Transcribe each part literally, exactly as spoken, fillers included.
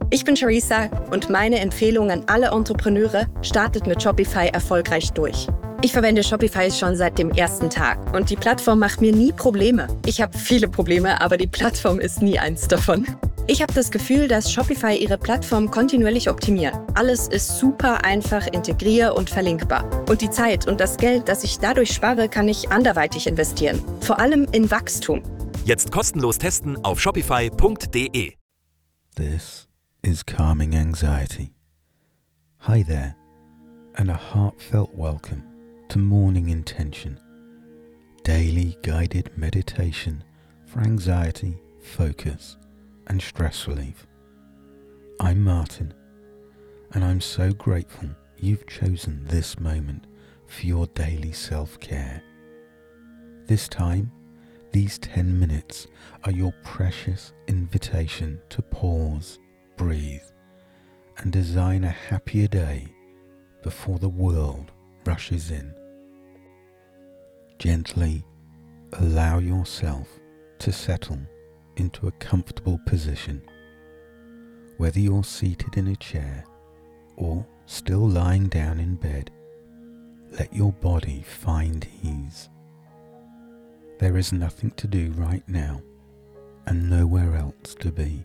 Ich bin Charissa und meine Empfehlung an alle Entrepreneure: startet mit Shopify erfolgreich durch. Ich verwende Shopify schon seit dem ersten Tag und die Plattform macht mir nie Probleme. Ich habe viele Probleme, aber die Plattform ist nie eins davon. Ich habe das Gefühl, dass Shopify ihre Plattform kontinuierlich optimiert. Alles ist super einfach integrier- und verlinkbar. Und die Zeit und das Geld, das ich dadurch spare, kann ich anderweitig investieren. Vor allem in Wachstum. Jetzt kostenlos testen auf shopify punkt de. This is Calming Anxiety. Hi there, and a heartfelt welcome to Morning Intention, daily guided meditation for anxiety, focus, and stress relief. I'm Martin, and I'm so grateful you've chosen this moment for your daily self-care. This time, these ten minutes are your precious invitation to pause, breathe, and design a happier day before the world rushes in. Gently allow yourself to settle into a comfortable position, whether you're seated in a chair or still lying down in bed. Let your body find ease. There is nothing to do right now and nowhere else to be.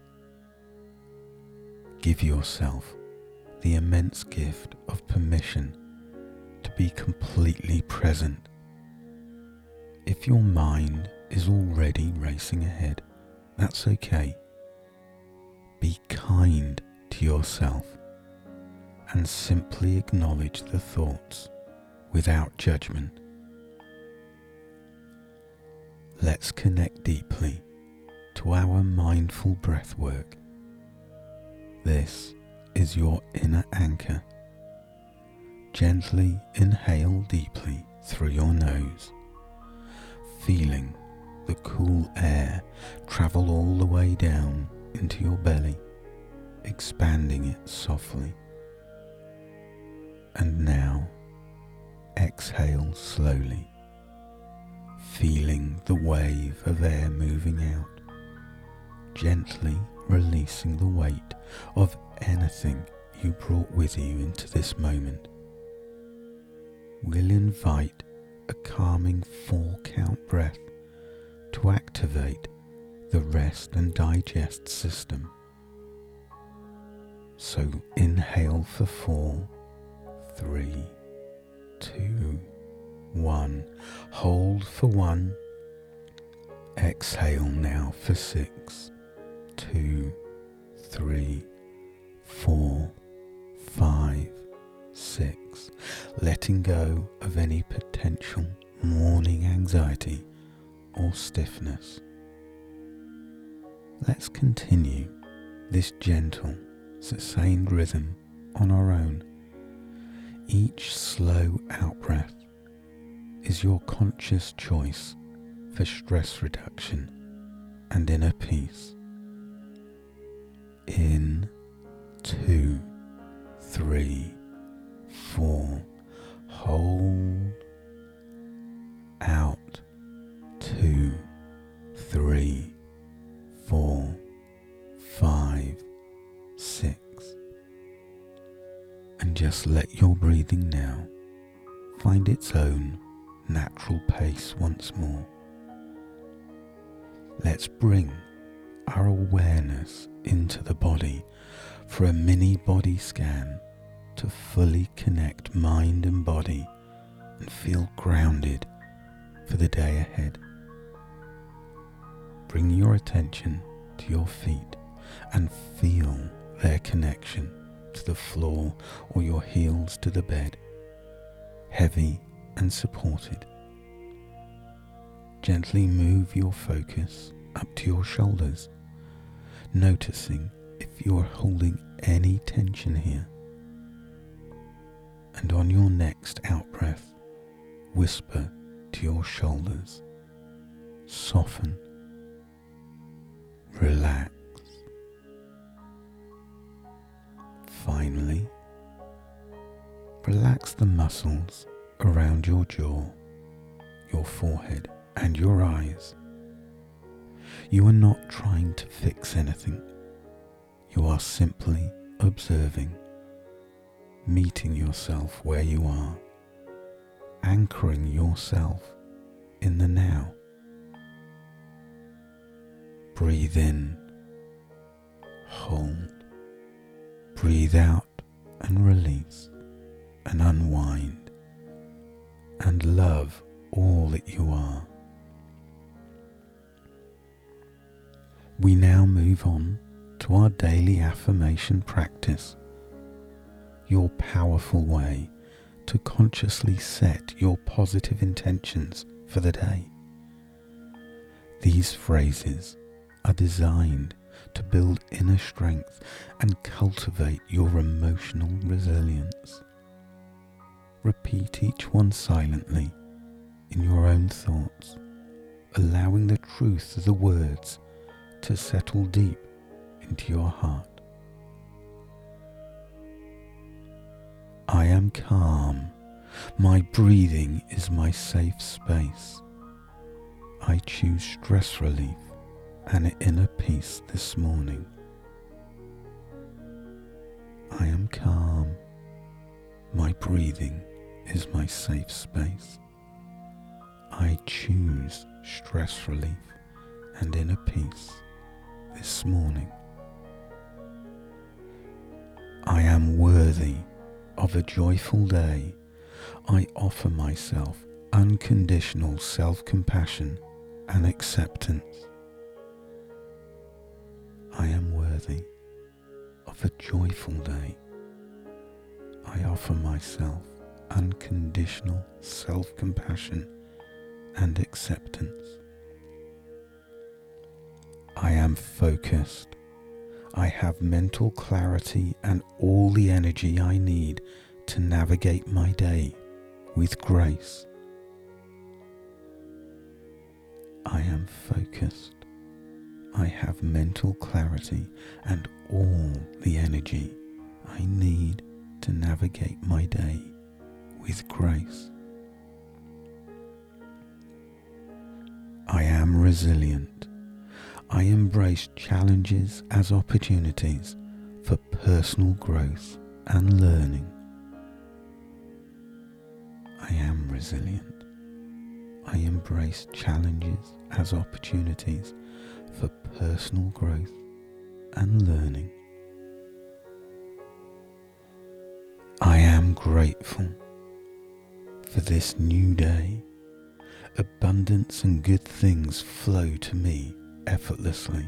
Give yourself the immense gift of permission to be completely present. If your mind is already racing ahead, that's okay. Be kind to yourself and simply acknowledge the thoughts without judgment. Let's connect deeply to our mindful breath work. This is your inner anchor. Gently inhale deeply through your nose, feeling the cool air travel all the way down into your belly, expanding it softly. And now, exhale slowly, feeling the wave of air moving out, gently releasing the weight of anything you brought with you into this moment. We'll invite a calming four-count breath to activate the rest and digest system. So inhale for four, three, two, one. Hold for one. Exhale now for six, two, three, four, five, six. Letting go of any potential morning anxiety or stiffness. Let's continue this gentle, sustained rhythm on our own. Each slow out-breath is your conscious choice for stress reduction and inner peace. In, two, three, four. Hold. Out. Two, three, four, five, six. And just let your breathing now find its own natural pace once more. Let's bring our awareness into the body for a mini body scan to fully connect mind and body and feel grounded for the day ahead. Bring your attention to your feet and feel their connection to the floor or your heels to the bed, heavy and supported. Gently move your focus up to your shoulders, noticing if you are holding any tension here. And on your next out-breath, whisper to your shoulders, soften, relax. Finally, relax the muscles around your jaw, your forehead, and your eyes. You are not trying to fix anything. You are simply observing, meeting yourself where you are, anchoring yourself in the now. Breathe in, hold, breathe out and release and unwind and love all that you are. We now move on to our daily affirmation practice, your powerful way to consciously set your positive intentions for the day. These phrases are designed to build inner strength and cultivate your emotional resilience. Repeat each one silently in your own thoughts, allowing the truth of the words to settle deep into your heart. I am calm. My breathing is my safe space. I choose stress relief and inner peace this morning. I am calm. My breathing is my safe space. I choose stress relief and inner peace this morning. I am worthy of a joyful day. I offer myself unconditional self-compassion and acceptance. I am worthy of a joyful day. I offer myself unconditional self-compassion and acceptance. I am focused. I have mental clarity and all the energy I need to navigate my day with grace. I am focused. I have mental clarity and all the energy I need to navigate my day with grace. I am resilient. I embrace challenges as opportunities for personal growth and learning. I am resilient. I embrace challenges as opportunities for personal growth and learning. I am grateful for this new day. Abundance and good things flow to me effortlessly.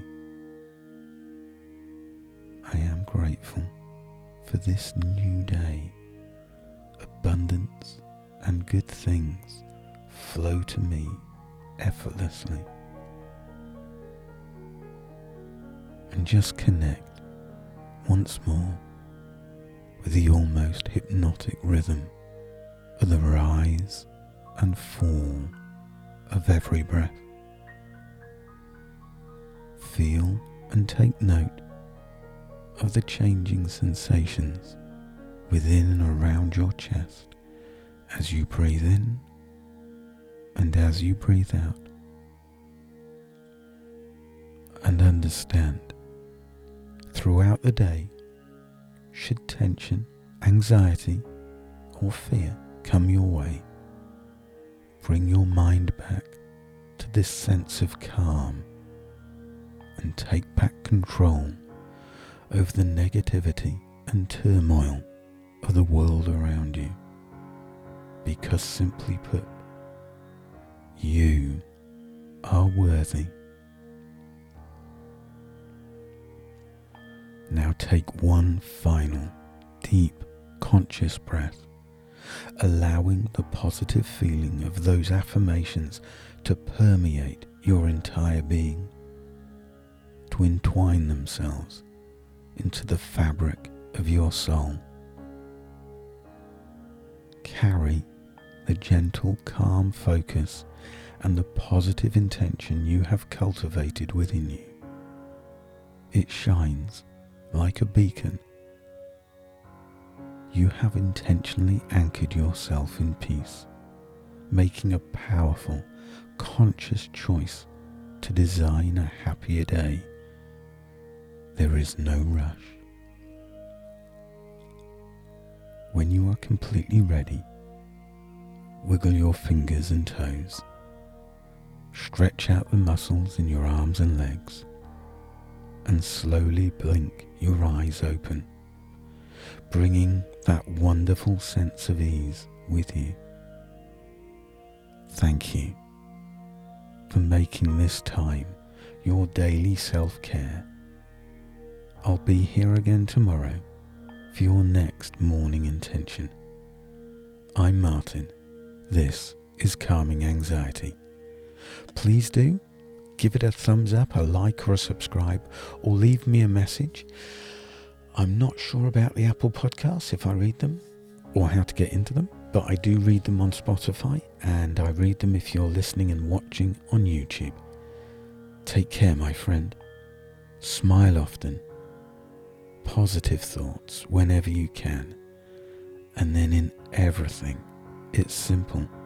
I am grateful for this new day. Abundance and good things flow to me effortlessly. And just connect once more with the almost hypnotic rhythm of the rise and fall of every breath. Feel and take note of the changing sensations within and around your chest as you breathe in and as you breathe out. And understand, throughout the day, should tension, anxiety, or fear come your way, bring your mind back to this sense of calm and take back control over the negativity and turmoil of the world around you. Because simply put, you are worthy. Now take one final deep conscious breath, allowing the positive feeling of those affirmations to permeate your entire being, to entwine themselves into the fabric of your soul. Carry the gentle, calm focus and the positive intention you have cultivated within you. It shines like a beacon. You have intentionally anchored yourself in peace, making a powerful, conscious choice to design a happier day. There is no rush. When you are completely ready, wiggle your fingers and toes. Stretch out the muscles in your arms and legs, and slowly blink your eyes open, bringing that wonderful sense of ease with you. Thank you for making this time your daily self-care. I'll be here again tomorrow for your next morning intention. I'm Martin. This is Calming Anxiety. Please do give it a thumbs up, a like or a subscribe, or leave me a message. I'm not sure about the Apple Podcasts, if I read them, or how to get into them, but I do read them on Spotify, and I read them if you're listening and watching on YouTube. Take care, my friend. Smile often. Positive thoughts whenever you can. And then in everything, it's simple.